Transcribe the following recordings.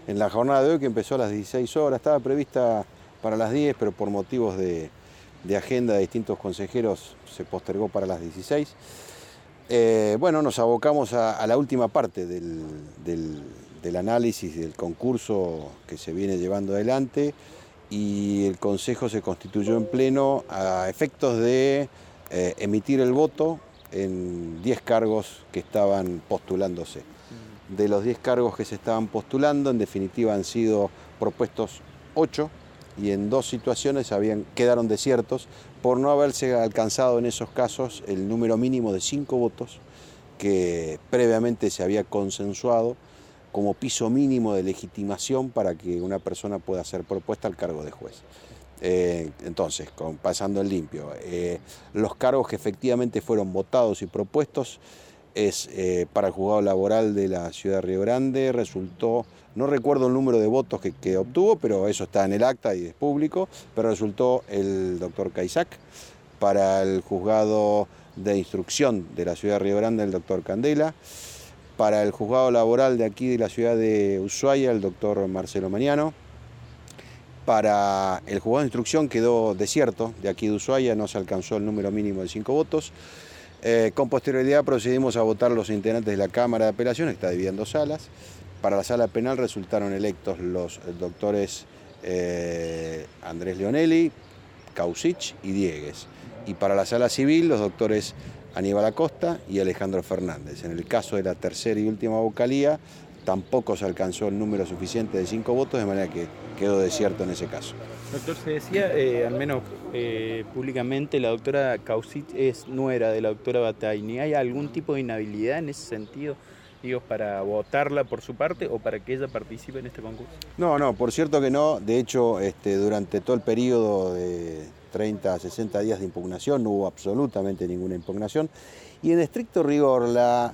en la jornada de hoy, que empezó a las 16 horas. Estaba prevista para las 10, pero por motivos de agenda de distintos consejeros se postergó para las 16. Bueno, nos abocamos a la última parte del análisis del concurso que se viene llevando adelante, y el Consejo se constituyó en pleno a efectos de emitir el voto en 10 cargos que estaban postulándose. De los 10 cargos que se estaban postulando, en definitiva han sido propuestos 8, y en 2 situaciones quedaron desiertos por no haberse alcanzado en esos casos el número mínimo de 5 votos que previamente se había consensuado como piso mínimo de legitimación para que una persona pueda ser propuesta al cargo de juez. Entonces, pasando en limpio, los cargos que efectivamente fueron votados y propuestos es para el juzgado laboral de la ciudad de Río Grande. Resultó, no recuerdo el número de votos que obtuvo, pero eso está en el acta y es público, pero resultó el doctor Caizac. Para el juzgado de instrucción de la ciudad de Río Grande, el doctor Candela. Para el juzgado laboral de aquí de la ciudad de Ushuaia, el doctor Marcelo Mañano. Para el juzgado de instrucción quedó desierto, de aquí de Ushuaia no se alcanzó el número mínimo de 5 votos. Con posterioridad procedimos a votar los integrantes de la Cámara de Apelaciones, que está dividida en 2 salas. Para la sala penal resultaron electos los doctores Andrés Leonelli, Causich y Diegues. Y para la sala civil, los doctores Aníbal Acosta y Alejandro Fernández. En el caso de la tercera y última vocalía, tampoco se alcanzó el número suficiente de 5 votos, de manera que quedó desierto en ese caso. Doctor, se decía, al menos públicamente, la doctora Causich es nuera de la doctora Bataini. ¿Hay algún tipo de inhabilidad en ese sentido, digo, para votarla por su parte o para que ella participe en este concurso? No, por cierto que no. De hecho, durante todo el periodo de 30 a 60 días de impugnación no hubo absolutamente ninguna impugnación. Y en estricto rigor, la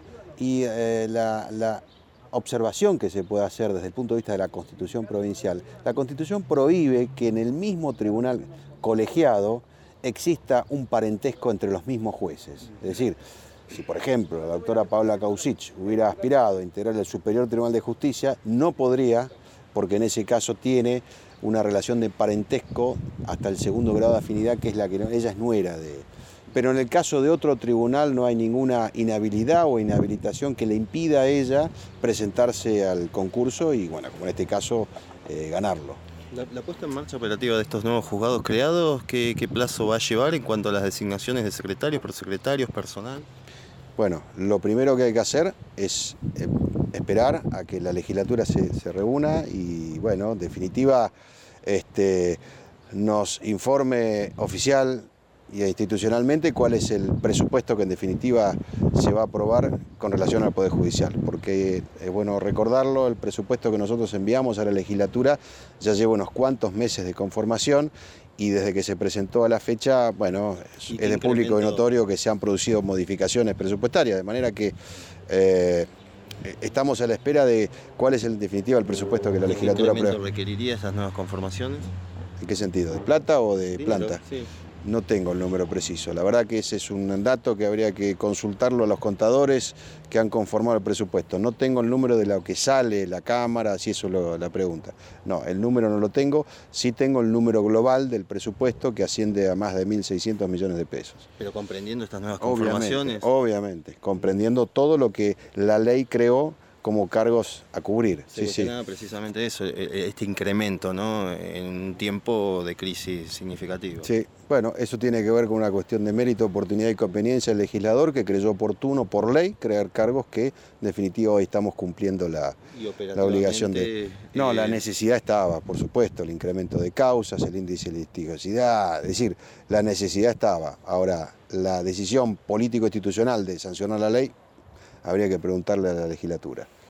observación que se puede hacer desde el punto de vista de la Constitución provincial, la Constitución prohíbe que en el mismo tribunal colegiado exista un parentesco entre los mismos jueces. Es decir, si por ejemplo la doctora Paula Causich hubiera aspirado a integrar el Superior Tribunal de Justicia, no podría, porque en ese caso tiene una relación de parentesco hasta el 2º grado de afinidad, que es la que ella es nuera de. Pero en el caso de otro tribunal no hay ninguna inhabilidad o inhabilitación que le impida a ella presentarse al concurso y, bueno, como en este caso, ganarlo. La puesta en marcha operativa de estos nuevos juzgados creados, ¿qué plazo va a llevar en cuanto a las designaciones de secretarios, prosecretarios, personal? Bueno, lo primero que hay que hacer es esperar a que la legislatura se reúna y, bueno, en definitiva, nos informe oficial y institucionalmente cuál es el presupuesto que en definitiva se va a aprobar con relación al Poder Judicial, porque es bueno recordarlo, el presupuesto que nosotros enviamos a la legislatura ya lleva unos cuantos meses de conformación y desde que se presentó a la fecha, bueno, es de público y notorio que se han producido modificaciones presupuestarias, de manera que estamos a la espera de cuál es en definitiva el presupuesto que la legislatura aprueba. ¿Qué incremento requeriría esas nuevas conformaciones? ¿En qué sentido? ¿De plata o de planta? Sí. No tengo el número preciso. La verdad que ese es un dato que habría que consultarlo a los contadores que han conformado el presupuesto. No tengo el número de lo que sale la Cámara, si eso es la pregunta. No, el número no lo tengo. Sí tengo el número global del presupuesto que asciende a más de 1.600 millones de pesos. Pero comprendiendo estas nuevas conformaciones. Obviamente, comprendiendo todo lo que la ley creó como cargos a cubrir. Sí. Precisamente eso, este incremento, ¿no?, en un tiempo de crisis significativo. Sí, bueno, eso tiene que ver con una cuestión de mérito, oportunidad y conveniencia del legislador, que creyó oportuno por ley crear cargos que en definitiva hoy estamos cumpliendo la obligación de. No, la necesidad estaba, por supuesto, el incremento de causas, el índice de litigiosidad, es decir, la necesidad estaba. Ahora, la decisión político-institucional de sancionar la ley habría que preguntarle a la legislatura.